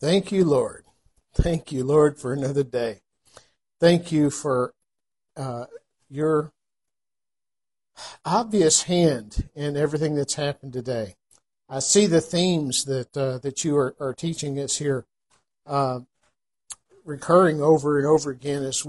Thank you, Lord. Thank you, Lord, for another day. Thank you for your obvious hand in everything that's happened today. I see the themes that you are teaching us here, recurring over and over again as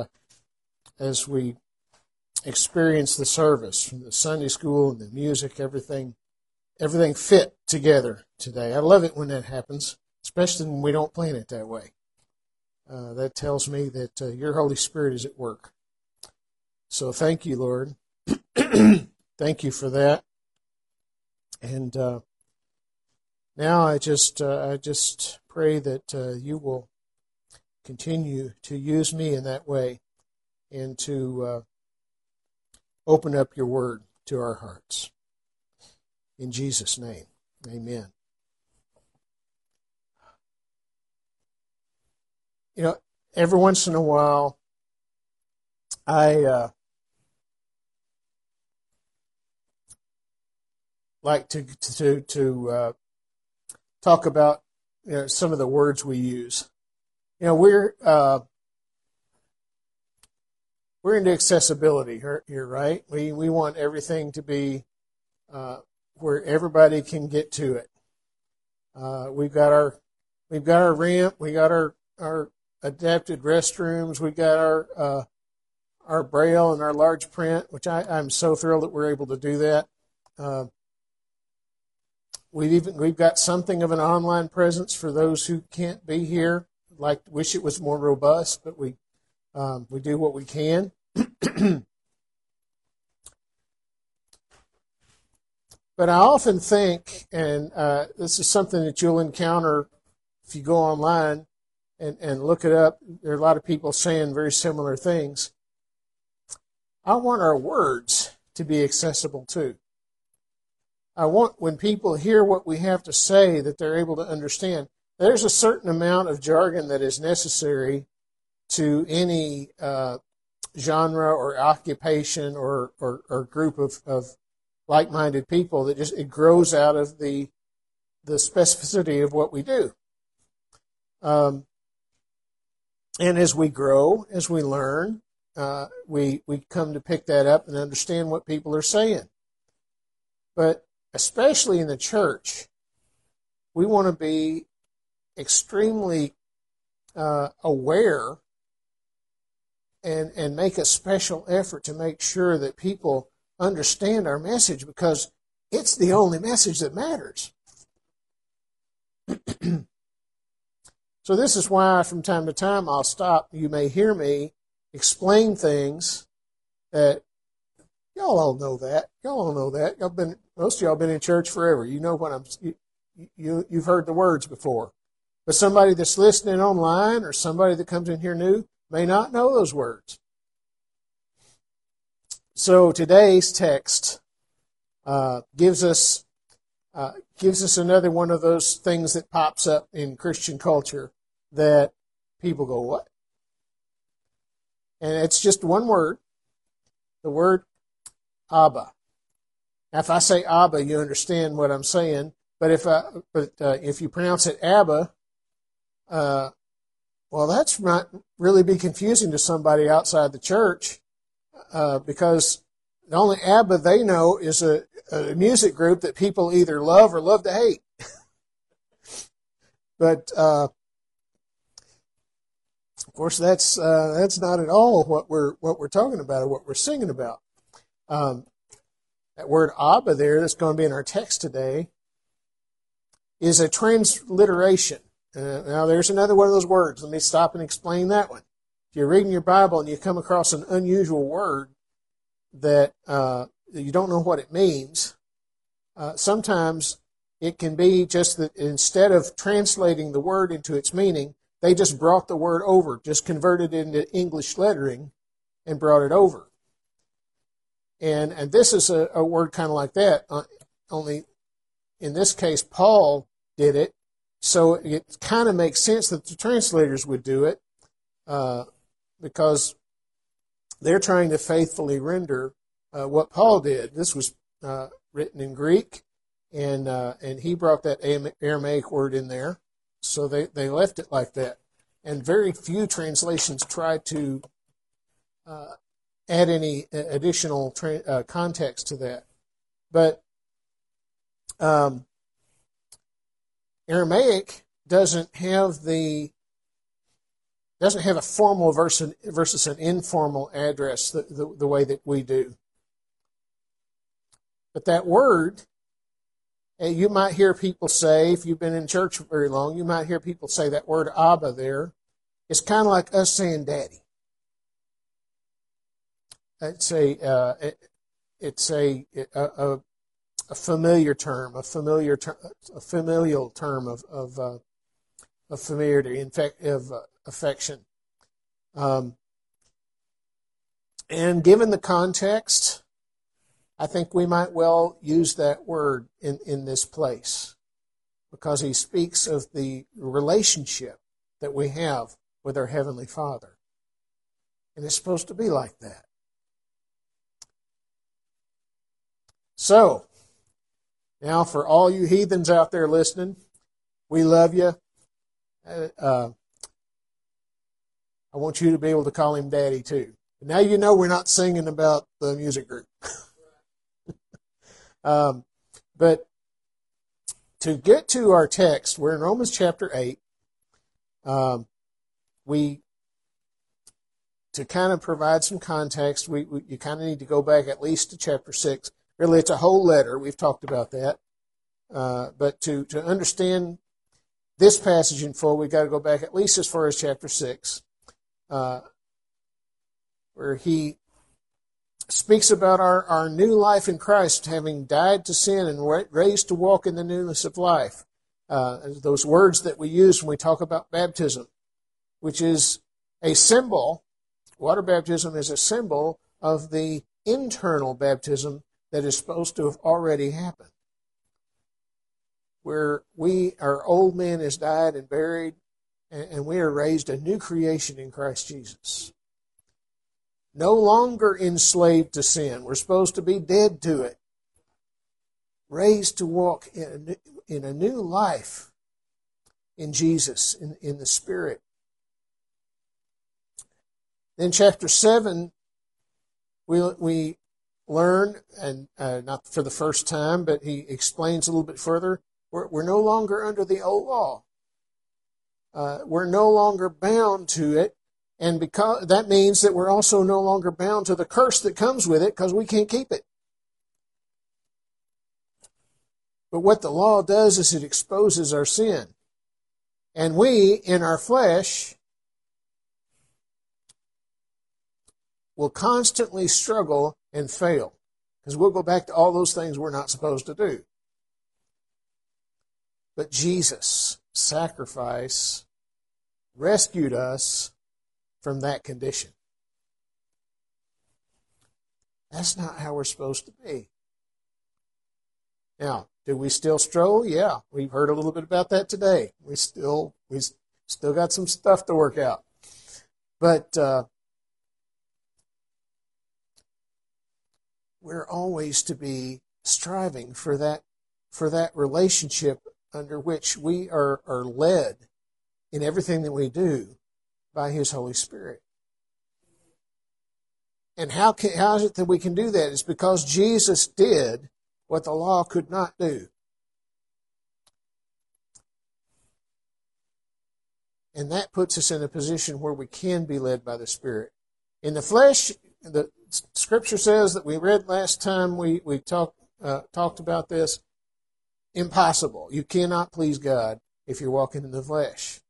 we experience the service, from the Sunday school and the music, everything fit together today. I love it when that happens, especially when we don't plan it that way. That tells me that your Holy Spirit is at work. So thank you, Lord. Thank you for that. And now I just pray that you will continue to use me in that way and to open up your word to our hearts. In Jesus' name, amen. You know, every once in a while, I like to talk about some of the words we use. You know, we're into accessibility here, right? We want everything to be where everybody can get to it. We've got our ramp, we got our adapted restrooms, we got our braille and our large print, which I'm so thrilled that we're able to do that. We've got something of an online presence for those who can't be here. Wish it was more robust, but we do what we can. But I often think, and this is something that you'll encounter if you go online and look it up. There are a lot of people saying very similar things. I want our words to be accessible too. I want when people hear what we have to say that they're able to understand. There's a certain amount of jargon that is necessary to any genre or occupation or group of like-minded people that it grows out of the specificity of what we do. And as we grow, as we learn, we come to pick that up and understand what people are saying. But especially in the church, we want to be extremely aware and make a special effort to make sure that people understand our message, because it's the only message that matters. So this is why from time to time I'll stop. You may hear me explain things that y'all all know that. Y'all all know that. Most of y'all been in church forever. You know what you've heard the words before. But somebody that's listening online or somebody that comes in here new may not know those words. So today's text gives us another one of those things that pops up in Christian culture that people go, what? And it's just one word, the word Abba. Now, if I say Abba, you understand what I'm saying. But if you pronounce it Abba, well, that's not really be confusing to somebody outside the church, because the only ABBA they know is a music group that people either love or love to hate. But of course, that's not at all what we're talking about or what we're singing about. That word Abba there, that's going to be in our text today, is a transliteration. Now, there's another one of those words. Let me stop and explain that one. If you're reading your Bible and you come across an unusual word that you don't know what it means, sometimes it can be just that instead of translating the word into its meaning, they just brought the word over, just converted it into English lettering and brought it over. And this is a word kind of like that, only in this case, Paul did it. So it kind of makes sense that the translators would do it, because they're trying to faithfully render what Paul did. This was written in Greek, and he brought that Aramaic word in there. So they left it like that. And very few translations try to add any additional context to that. But Aramaic doesn't have a formal versus an informal address the way that we do. But that word, you might hear people say, if you've been in church very long, you might hear people say that word Abba there. It's kind of like us saying daddy. It's a familiar term, a familial term of familiarity, in fact, of affection. And given the context, I think we might well use that word in this place, because he speaks of the relationship that we have with our Heavenly Father. And it's supposed to be like that. So, now for all you heathens out there listening, we love you. I want you to be able to call him Daddy too. Now you know we're not singing about the music group. But to get to our text, we're in Romans chapter 8. To kind of provide some context, you kind of need to go back at least to chapter 6. Really, it's a whole letter. We've talked about that. But to understand this passage in full, we've got to go back at least as far as chapter 6, where he speaks about our new life in Christ, having died to sin and raised to walk in the newness of life. Those words that we use when we talk about baptism, which is a symbol. Water baptism is a symbol of the internal baptism that is supposed to have already happened, where our old man is died and buried, and we are raised a new creation in Christ Jesus. No longer enslaved to sin. We're supposed to be dead to it. Raised to walk in a new life in Jesus, in the Spirit. Then chapter 7, we learn, and not for the first time, but he explains a little bit further, we're no longer under the old law. We're no longer bound to it. And because that means that we're also no longer bound to the curse that comes with it, because we can't keep it. But what the law does is it exposes our sin. And we, in our flesh, will constantly struggle and fail, because we'll go back to all those things we're not supposed to do. But Jesus' sacrifice rescued us from that condition. That's not how we're supposed to be. Now, do we still struggle? Yeah, we've heard a little bit about that today. We still got some stuff to work out. But we're always to be striving for that relationship under which we are led in everything that we do by His Holy Spirit. And how is it that we can do that? It's because Jesus did what the law could not do. And that puts us in a position where we can be led by the Spirit. In the flesh, the Scripture says that we read last time we talked about this, impossible. You cannot please God if you're walking in the flesh.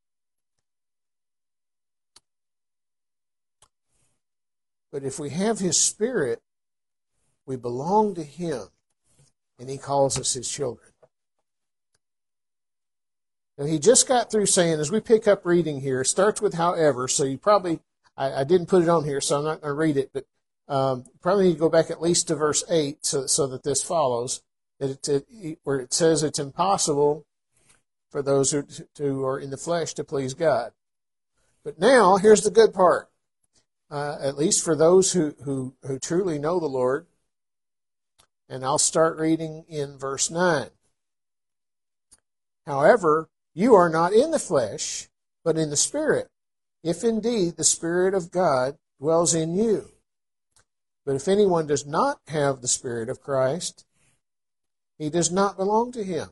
But if we have His Spirit, we belong to Him, and He calls us His children. Now, he just got through saying, as we pick up reading here, it starts with however, so you probably, I didn't put it on here, so I'm not going to read it, but probably need to go back at least to verse 8 so that this follows, where it says it's impossible for those who are in the flesh to please God. But now, here's the good part. At least for those who truly know the Lord. And I'll start reading in verse 9. However, You are not in the flesh, but in the Spirit, if indeed the Spirit of God dwells in you. But if anyone does not have the Spirit of Christ, he does not belong to him.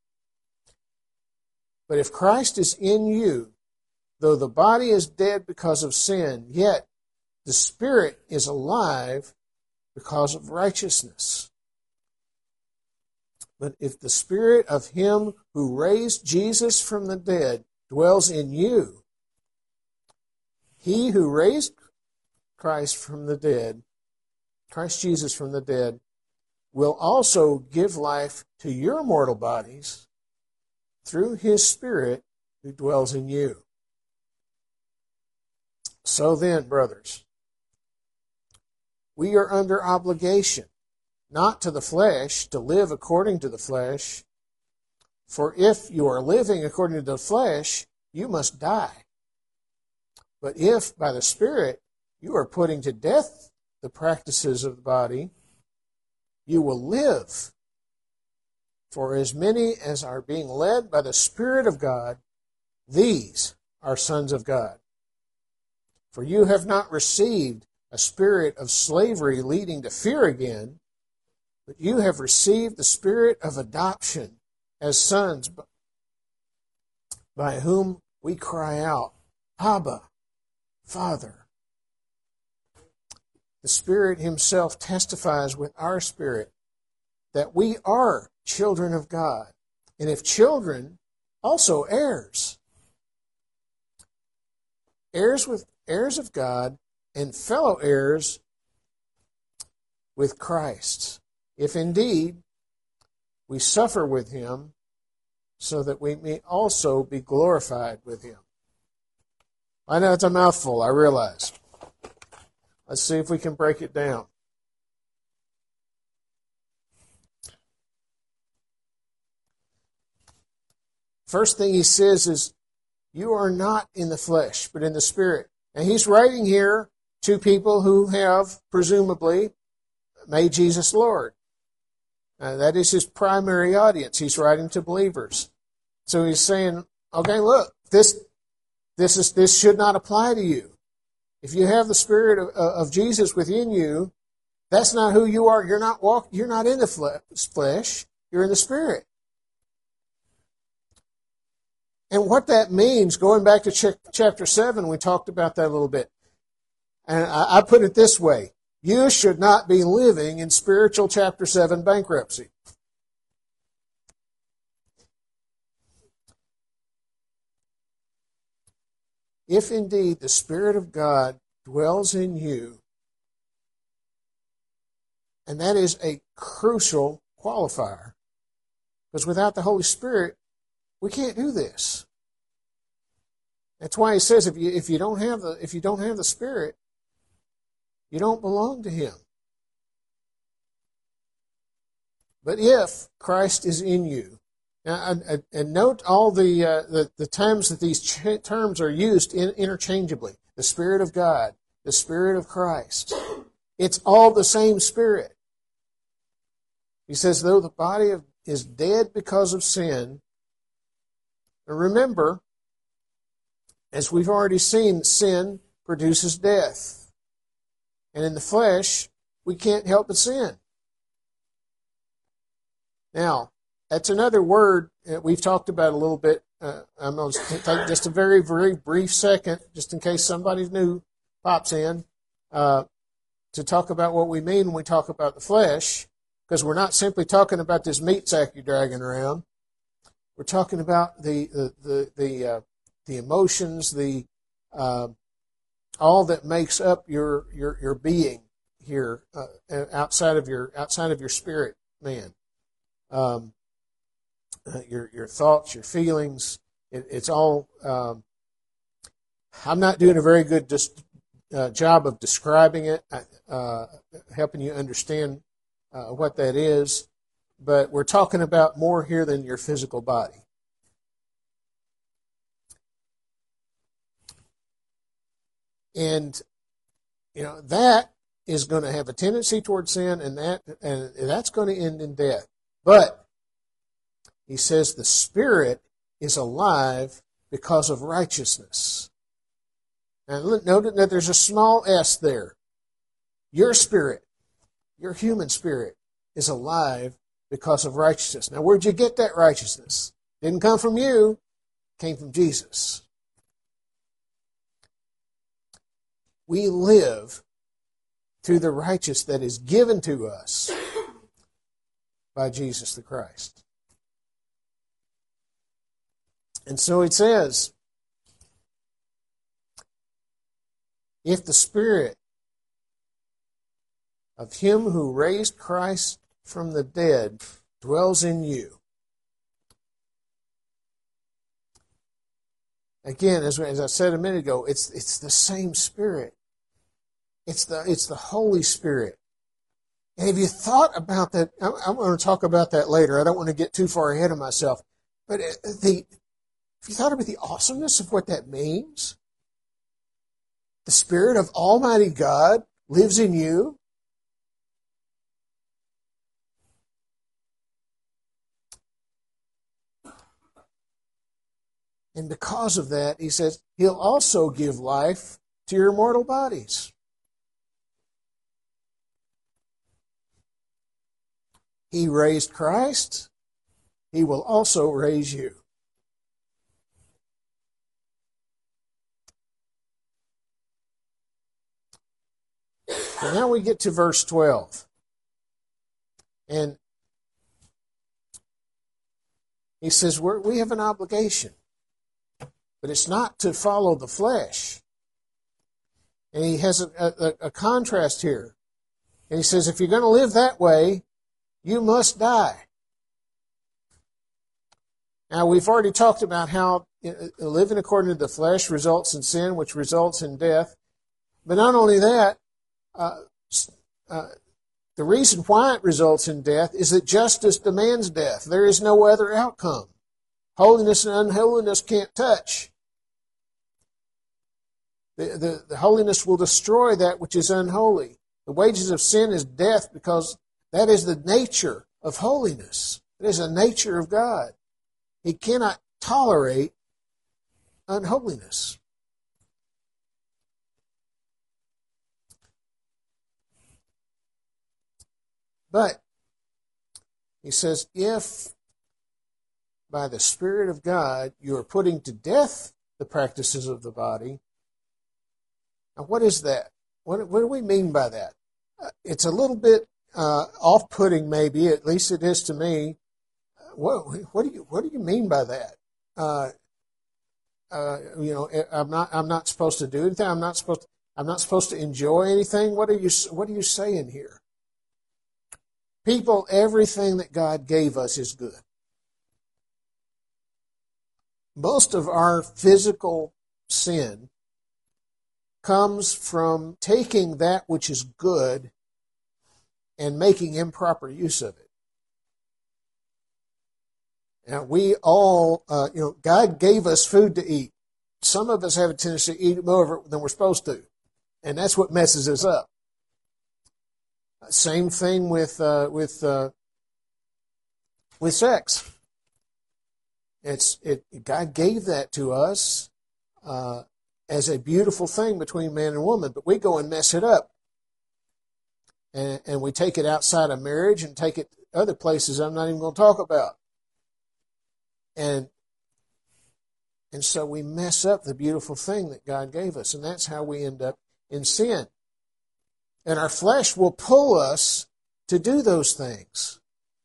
But if Christ is in you, though the body is dead because of sin, yet the Spirit is alive because of righteousness. But if the Spirit of Him who raised Jesus from the dead dwells in you, He who raised Christ Jesus from the dead, will also give life to your mortal bodies through His Spirit who dwells in you. So then, brothers, we are under obligation, not to the flesh, to live according to the flesh. For if you are living according to the flesh, you must die. But if by the Spirit you are putting to death the practices of the body, you will live. For as many as are being led by the Spirit of God, these are sons of God. For you have not received a spirit of slavery leading to fear again, but you have received the Spirit of adoption as sons, by whom we cry out, Abba, Father. The Spirit Himself testifies with our spirit that we are children of God, and if children, also heirs. Heirs of God and fellow heirs with Christ, if indeed we suffer with Him, so that we may also be glorified with Him. I know it's a mouthful, I realize. Let's see if we can break it down. First thing he says is, you are not in the flesh, but in the Spirit. And he's writing here to people who have, presumably, made Jesus Lord. That is his primary audience. He's writing to believers. So he's saying, okay, look, this should not apply to you. If you have the Spirit of Jesus within you, that's not who you are. You're not in the flesh. You're in the Spirit. And what that means, going back to chapter 7, we talked about that a little bit. And I put it this way. You should not be living in spiritual chapter 7 bankruptcy. If indeed the Spirit of God dwells in you, and that is a crucial qualifier, because without the Holy Spirit, we can't do this. That's why he says if you don't have the Spirit, you don't belong to Him. But if Christ is in you, now, and note all the times that these terms are used interchangeably. The Spirit of God, the Spirit of Christ. It's all the same Spirit. He says, though the body is dead because of sin, remember, as we've already seen, sin produces death. And in the flesh, we can't help but sin. Now, that's another word that we've talked about a little bit. I'm going to take just a very, very brief second, just in case somebody new pops in, to talk about what we mean when we talk about the flesh, because we're not simply talking about this meat sack you're dragging around. We're talking about the emotions, all that makes up your being here, outside of your spirit, man. Your thoughts, your feelings. It's all. I'm not doing a very good job of describing it, helping you understand what that is. But we're talking about more here than your physical body. And that is going to have a tendency toward sin, and that's going to end in death. But he says the Spirit is alive because of righteousness. And note that there's a small s there. Your spirit, your human spirit, is alive because of righteousness. Now, where'd you get that righteousness? Didn't come from you. It came from Jesus. We live through the righteousness that is given to us by Jesus the Christ. And so it says, if the Spirit of Him who raised Christ from the dead dwells in you. Again, as I said a minute ago, it's the same Spirit. It's the Holy Spirit. And have you thought about that? I'm going to talk about that later. I don't want to get too far ahead of myself. But have you thought about the awesomeness of what that means? The Spirit of Almighty God lives in you. And because of that, he says, He'll also give life to your mortal bodies. He raised Christ. He will also raise you. And now we get to verse 12. And he says, we have an obligation. But it's not to follow the flesh. And he has a contrast here. And he says, if you're going to live that way, you must die. Now, we've already talked about how living according to the flesh results in sin, which results in death. But not only that, the reason why it results in death is that justice demands death. There is no other outcome. Holiness and unholiness can't touch. The holiness will destroy that which is unholy. The wages of sin is death, because that is the nature of holiness. It is the nature of God. He cannot tolerate unholiness. But he says, if by the Spirit of God you are putting to death the practices of the body. Now, what is that? What do we mean by that? It's a little bit off-putting, maybe. At least it is to me. What do you mean by that? I'm not supposed to do anything. I'm not supposed to enjoy anything. What are you saying here? People, everything that God gave us is good. Most of our physical sin comes from taking that which is good and making improper use of it. Now, we all, God gave us food to eat. Some of us have a tendency to eat more than we're supposed to, and that's what messes us up. Same thing with sex. God gave that to us as a beautiful thing between man and woman, but we go and mess it up. And we take it outside of marriage and take it other places I'm not even going to talk about. And so we mess up the beautiful thing that God gave us, and that's how we end up in sin. And our flesh will pull us to do those things.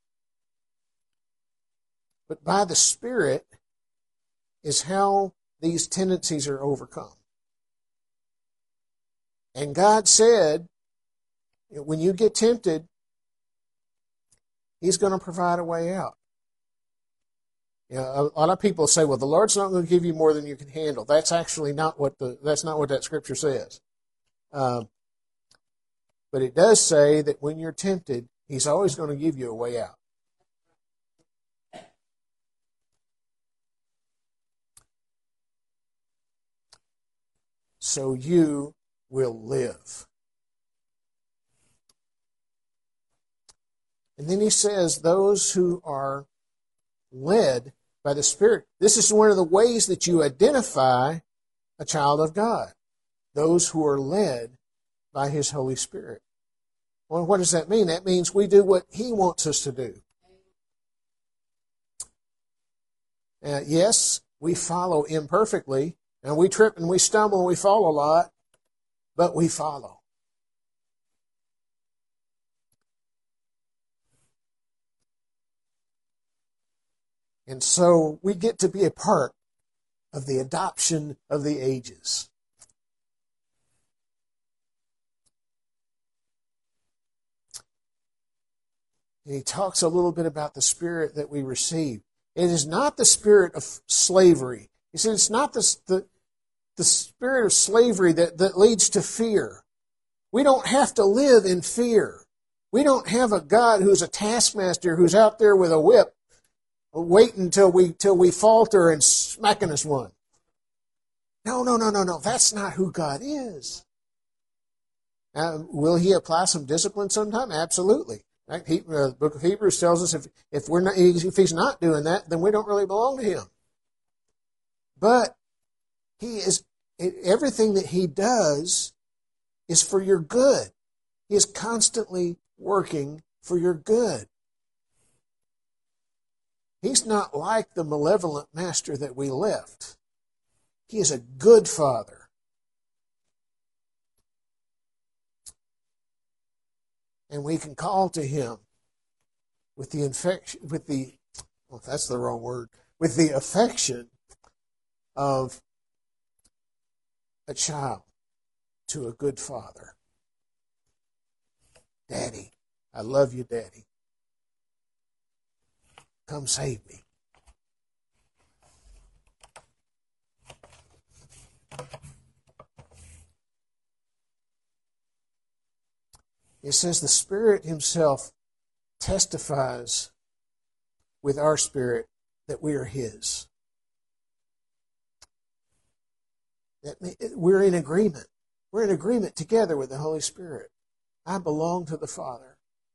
But by the Spirit is how these tendencies are overcome. And God said, when you get tempted, He's going to provide a way out. A lot of people say, well, the Lord's not going to give you more than you can handle. That's actually not what that scripture says. But it does say that when you're tempted, He's always going to give you a way out. So you will live. And then he says, those who are led by the Spirit. This is one of the ways that you identify a child of God, those who are led by His Holy Spirit. Well, what does that mean? That means we do what He wants us to do. Yes, we follow imperfectly, and we trip and we stumble and we fall a lot, but we follow. And so we get to be a part of the adoption of the ages. And he talks a little bit about the spirit that we receive. It is not the spirit of slavery. He said it's not the spirit of slavery that leads to fear. We don't have to live in fear. We don't have a God who's a taskmaster who's out there with a whip waiting till we falter and smacking us one. No. That's not who God is. Will He apply some discipline sometime? Absolutely. Right? The book of Hebrews tells us if He's not doing that, then we don't really belong to Him. But everything that He does is for your good. He is constantly working for your good. He's not like the malevolent master that we left. He is a good Father. And we can call to Him with the affection of a child to a good father. Daddy, I love you, Daddy. Come save me. It says the Spirit Himself testifies with our spirit that we are His. That we're in agreement. We're in agreement together with the Holy Spirit. I belong to the Father.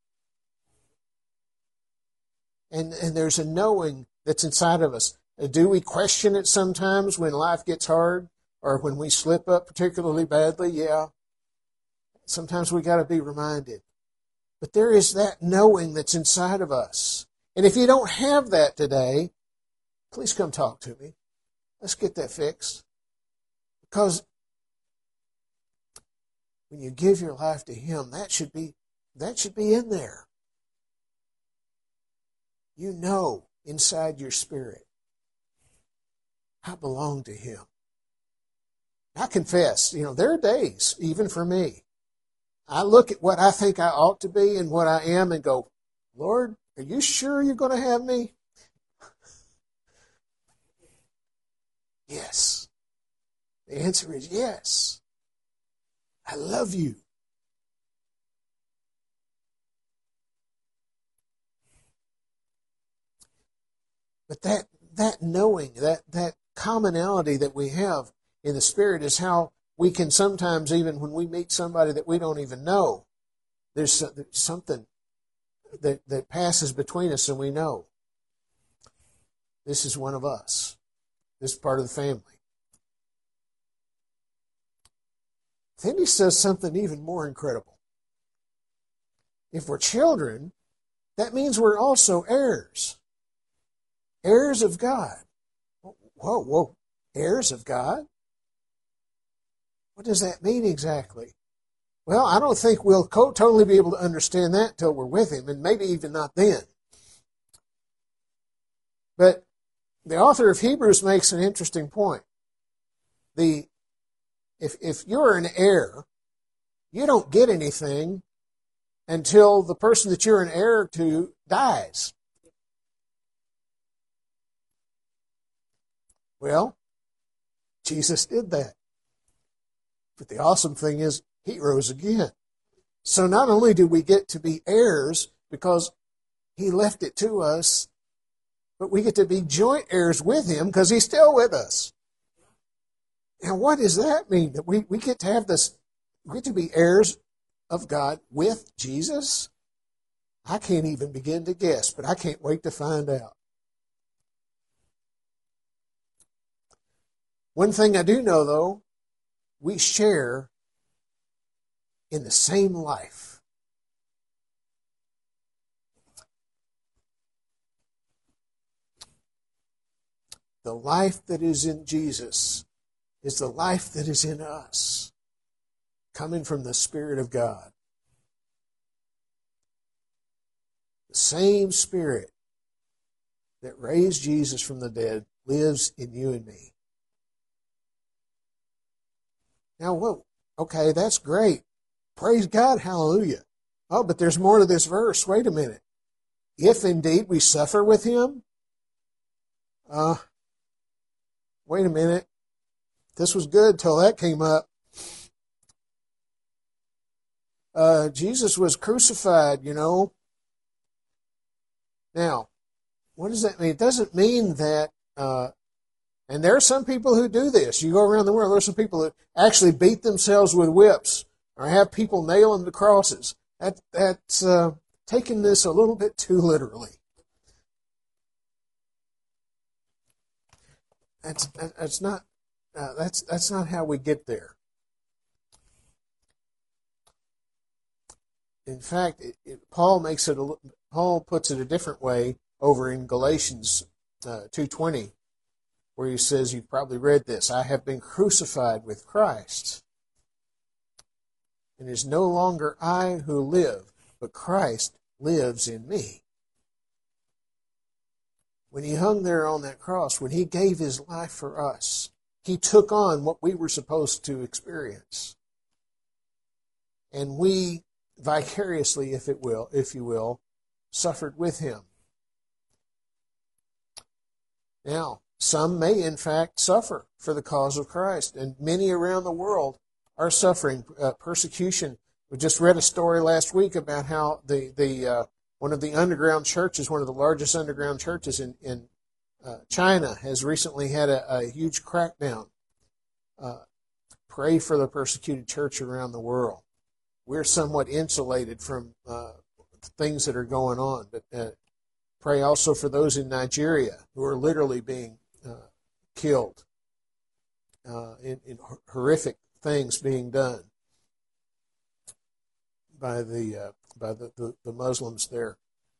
And there's a knowing that's inside of us. Do we question it sometimes when life gets hard or when we slip up particularly badly? Yeah. Sometimes we got to be reminded. But there is that knowing that's inside of us. And if you don't have that today, please come talk to me. Let's get that fixed. Because when you give your life to Him, that should be in there. You know inside your spirit, I belong to Him. I confess, there are days, even for me, I look at what I think I ought to be and what I am and go, Lord, are you sure you're going to have me? Yes. The answer is yes. I love you. But that knowing, that commonality that we have in the Spirit is how we can sometimes, even when we meet somebody that we don't even know, there's something that passes between us and we know this is one of us. This is part of the family. Then he says something even more incredible. If we're children, that means we're also heirs. Heirs of God. Whoa. Heirs of God? What does that mean exactly? Well, I don't think we'll totally be able to understand that until we're with Him, and maybe even not then. But the author of Hebrews makes an interesting point. If you're an heir, you don't get anything until the person that you're an heir to dies. Well, Jesus did that. But the awesome thing is, He rose again. So not only do we get to be heirs because He left it to us, but we get to be joint heirs with Him because He's still with us. Now, what does that mean? That we get to have this, we get to be heirs of God with Jesus? I can't even begin to guess, but I can't wait to find out. One thing I do know, though, we share in the same life. The life that is in Jesus is the life that is in us, coming from the Spirit of God. The same Spirit that raised Jesus from the dead lives in you and me. Now, whoa, okay, that's great. Praise God, hallelujah. Oh, but there's more to this verse. Wait a minute. If indeed we suffer with Him, wait a minute. This was good till that came up. Jesus was crucified, you know. Now, what does that mean? It doesn't mean that, and there are some people who do this. You go around the world, there are some people that actually beat themselves with whips or have people nail them to crosses. That's taking this a little bit too literally. That's not how we get there. In fact, Paul puts it a different way over in Galatians 2:20, where he says, you've probably read this, I have been crucified with Christ. And it is no longer I who live, but Christ lives in me. When He hung there on that cross, when He gave His life for us, He took on what we were supposed to experience. And we vicariously, if you will, suffered with Him. Now, some may in fact suffer for the cause of Christ, and many around the world are suffering persecution. We just read a story last week about how the one of the underground churches, one of the largest underground churches in China, has recently had a huge crackdown. Pray for the persecuted church around the world. We're somewhat insulated from things that are going on, but pray also for those in Nigeria who are literally being killed in horrific things being done by the Muslims there.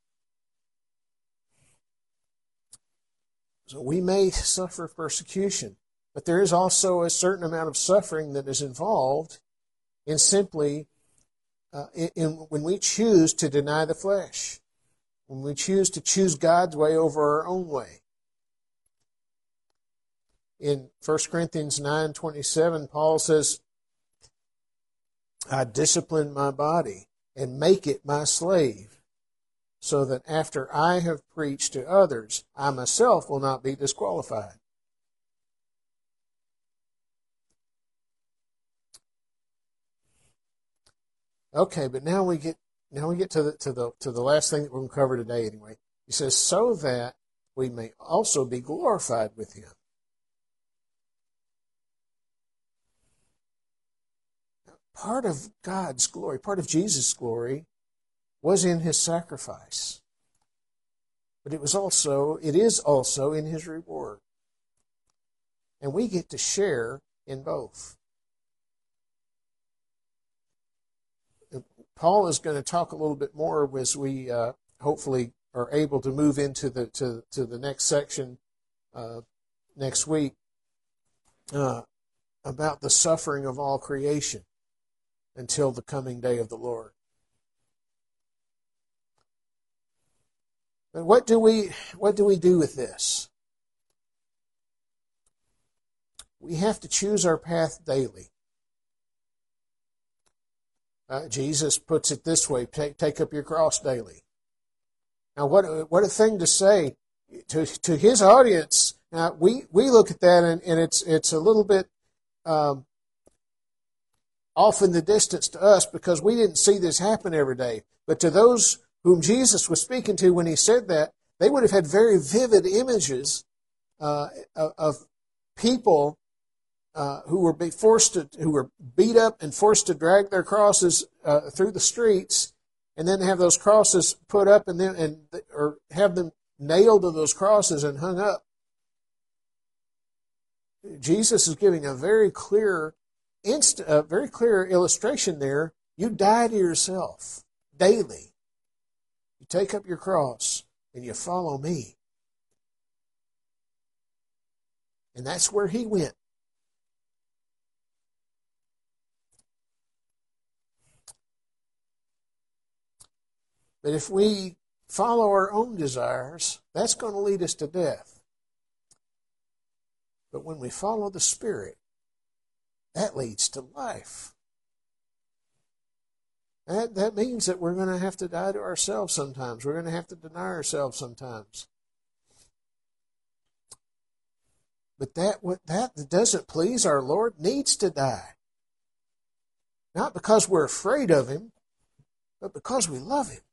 So we may suffer persecution, but there is also a certain amount of suffering that is involved in simply when we choose to deny the flesh, when we choose to choose God's way over our own way. In 1 Corinthians 9:27, Paul says, I discipline my body and make it my slave, so that after I have preached to others, I myself will not be disqualified. Okay, but now we get to the last thing that we're going to cover today anyway. He says, so that we may also be glorified with Him. Part of God's glory, part of Jesus' glory, was in His sacrifice. But it is also in His reward. And we get to share in both. Paul is going to talk a little bit more as we hopefully are able to move into the next section next week about the suffering of all creation until the coming day of the Lord. But what do we do with this? We have to choose our path daily. Jesus puts it this way, take up your cross daily. Now, what a thing to say to His audience. Now, we look at that and it's a little bit off in the distance to us because we didn't see this happen every day. But to those whom Jesus was speaking to when He said that, they would have had very vivid images of people who were beat up and forced to drag their crosses through the streets, and then have those crosses put up or have them nailed to those crosses and hung up. Jesus is giving a very clear illustration there. You die to yourself daily. You take up your cross and you follow me. And that's where he went. But if we follow our own desires, that's going to lead us to death. But when we follow the Spirit, that leads to life. That means that we're going to have to die to ourselves sometimes. We're going to have to deny ourselves sometimes. But that doesn't please our Lord needs to die. Not because we're afraid of Him, but because we love Him.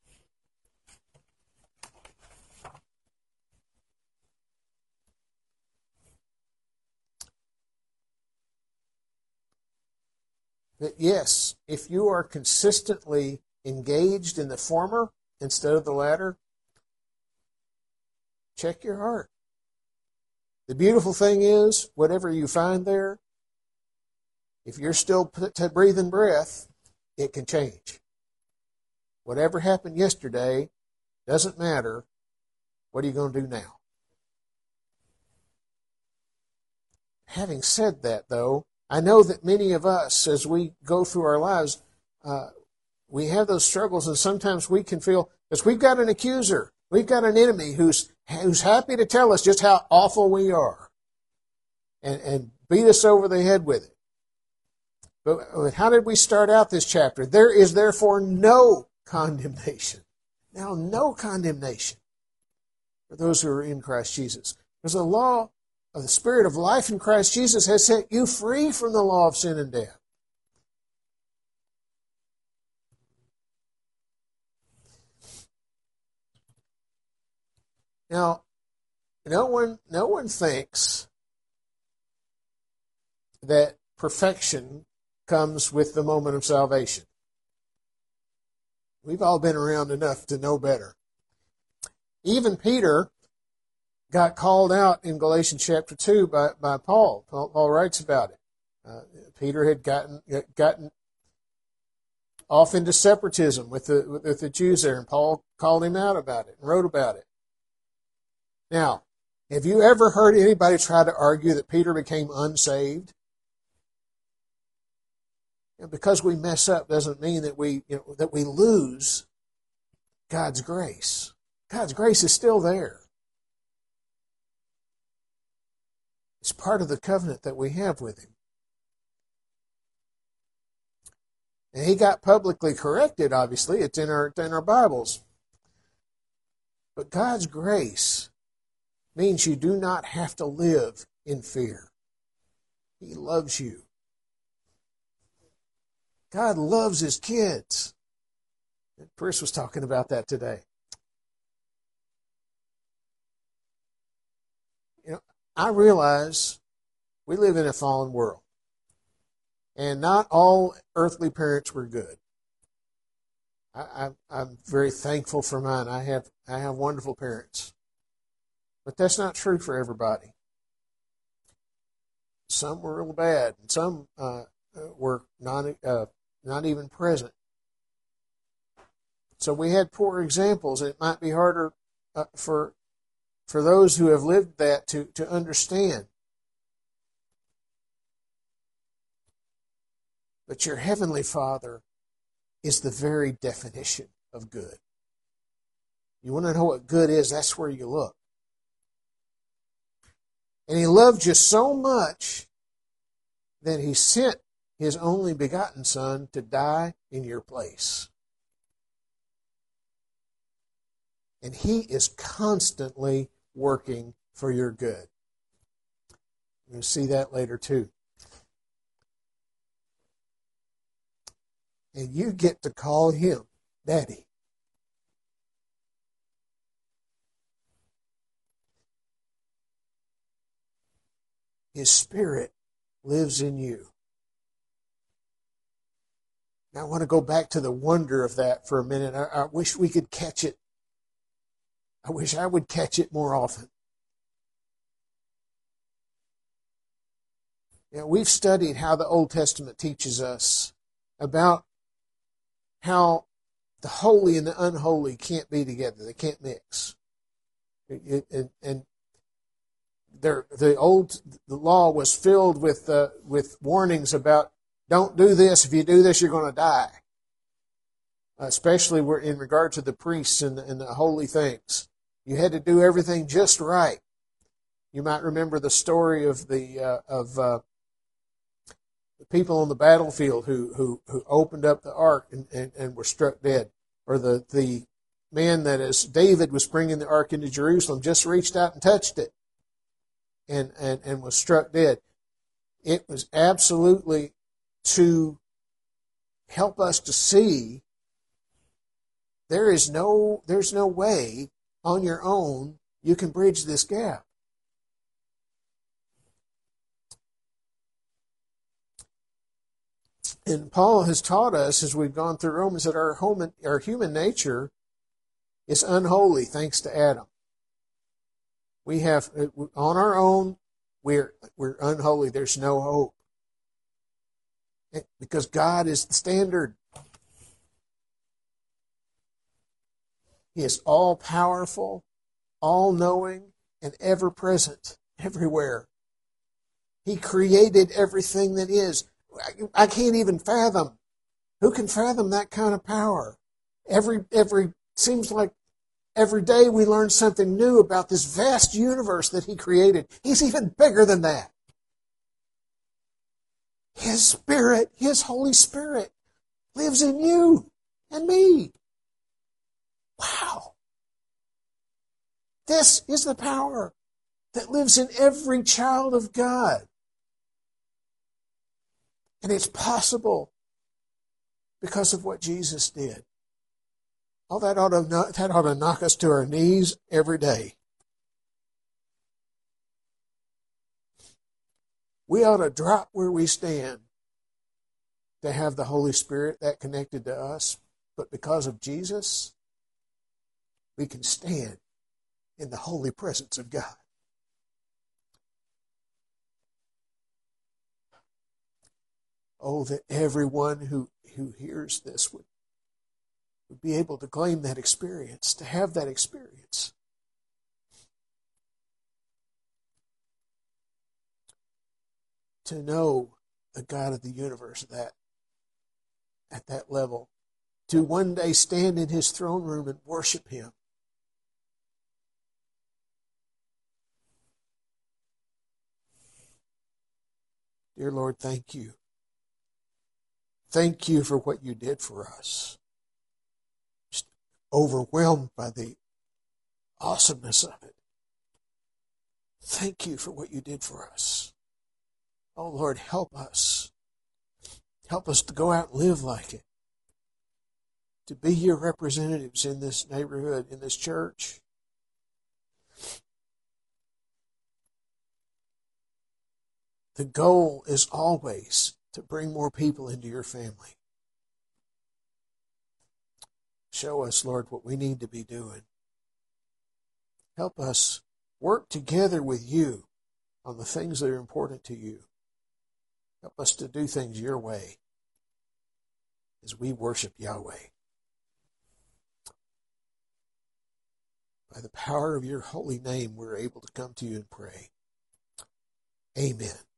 But yes, if you are consistently engaged in the former instead of the latter, check your heart. The beautiful thing is, whatever you find there, if you're still breathing breath, it can change. Whatever happened yesterday doesn't matter. What are you going to do now? Having said that, though, I know that many of us, as we go through our lives, we have those struggles, and sometimes we can feel, because we've got an accuser, we've got an enemy who's happy to tell us just how awful we are, and beat us over the head with it. But how did we start out this chapter? There is therefore no condemnation. Now, no condemnation for those who are in Christ Jesus. Because the law of the Spirit of life in Christ Jesus has set you free from the law of sin and death. Now, no one thinks that perfection comes with the moment of salvation. We've all been around enough to know better. Even Peter got called out in Galatians chapter 2 by Paul. Paul writes about it. Peter had gotten off into separatism with the Jews there, and Paul called him out about it and wrote about it. Now, have you ever heard anybody try to argue that Peter became unsaved? And because we mess up doesn't mean that we lose God's grace. God's grace is still there. It's part of the covenant that we have with Him. And he got publicly corrected, obviously. It's in our Bibles. But God's grace means you do not have to live in fear. He loves you. God loves His kids. Chris was talking about that today. I realize we live in a fallen world, and not all earthly parents were good. I'm very thankful for mine. I have wonderful parents, but that's not true for everybody. Some were real bad, and some were not even present. So we had poor examples, and it might be harder for those who have lived that to understand. But your Heavenly Father is the very definition of good. You want to know what good is, that's where you look. And He loved you so much that He sent His only begotten Son to die in your place. And He is constantly working for your good. You'll see that later too. And you get to call Him Daddy. His Spirit lives in you. Now I want to go back to the wonder of that for a minute. I wish we could catch it. I wish I would catch it more often. We've studied how the Old Testament teaches us about how the holy and the unholy can't be together. They can't mix. And the law was filled with warnings about, don't do this. If you do this, you're going to die. Especially in regard to the priests and the holy things. You had to do everything just right. You might remember the story of the people on the battlefield who opened up the ark and were struck dead. Or the man that, as David was bringing the ark into Jerusalem, just reached out and touched it and was struck dead. It was absolutely to help us to see there's no way on your own you can bridge this gap. And Paul has taught us, as we've gone through Romans, that our human nature is unholy thanks to Adam. We have, on our own, we're unholy. There's no hope. Because God is the standard. He is all-powerful, all-knowing, and ever-present, everywhere. He created everything that is. I can't even fathom. Who can fathom that kind of power? Seems like every day we learn something new about this vast universe that He created. He's even bigger than that. His Spirit, His Holy Spirit, lives in you and me. Wow. This is the power that lives in every child of God. And it's possible because of what Jesus did. Oh, that ought to knock us to our knees every day. We ought to drop where we stand to have the Holy Spirit that connected to us. But because of Jesus, we can stand in the holy presence of God. Oh, that everyone who hears this would be able to claim that experience, to have that experience. To know the God of the universe at that level. To one day stand in His throne room and worship Him. Dear Lord, thank you. Thank you for what you did for us. Just overwhelmed by the awesomeness of it. Thank you for what you did for us. Oh Lord, help us. Help us to go out and live like it. To be your representatives in this neighborhood, in this church. The goal is always to bring more people into your family. Show us, Lord, what we need to be doing. Help us work together with you on the things that are important to you. Help us to do things your way as we worship Yahweh. By the power of your holy name, we're able to come to you and pray. Amen.